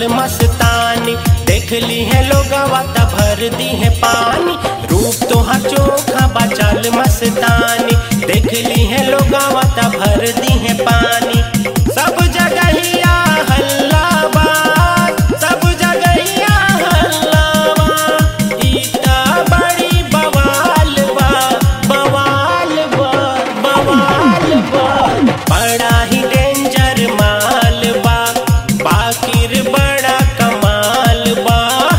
मस्तानी, देख ली है लोगवा त भर दी है पानी। रूप तोहार चोखा बा चाल मस्तानी, देख ली है लोगवा त भर दी है पानी। सब जगहिया हल्ला बा, सब जगहिया हल्ला बा, ई त बड़ी बवाल बा, बवाल बा, बवाल बा। बड़ा ही डेंजर माल बा, बाकिर बड़ा कमाल बा।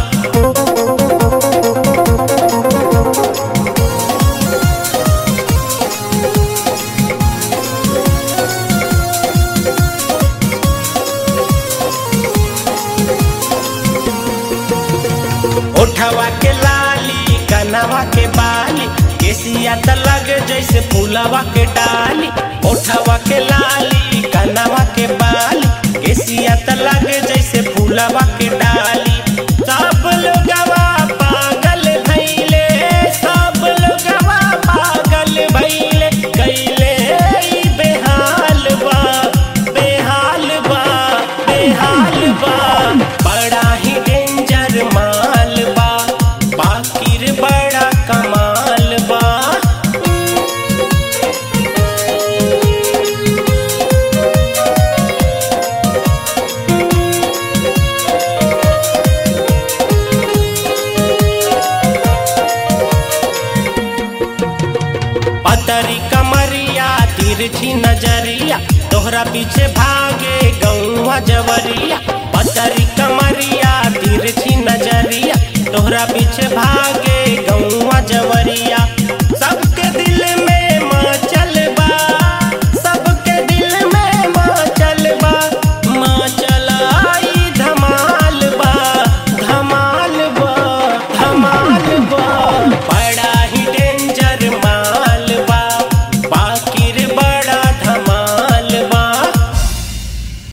ओठवा के लाली, कनवा के बाली, केसिया त लग जैसे फूलवा के डाली। ओठवा के लाली, कनवा के बाली, केसिया त लग जैसे फूलवा के डाली। सब लोगवा पागल भइले, सब लोगवा पागल भइले, कैले ई बेहाल बा, बेहाल बा, बेहाल बा। बड़ा ही डेंजर माल बा, बाकिर बड़ा कमाल बा। पतरी कमरिया, तिरछी नजरिया, तोहरा पीछे भागे गौवा जवरिया। पतरी कमरिया, तिरछी नजरिया, तोहरा पीछे भागे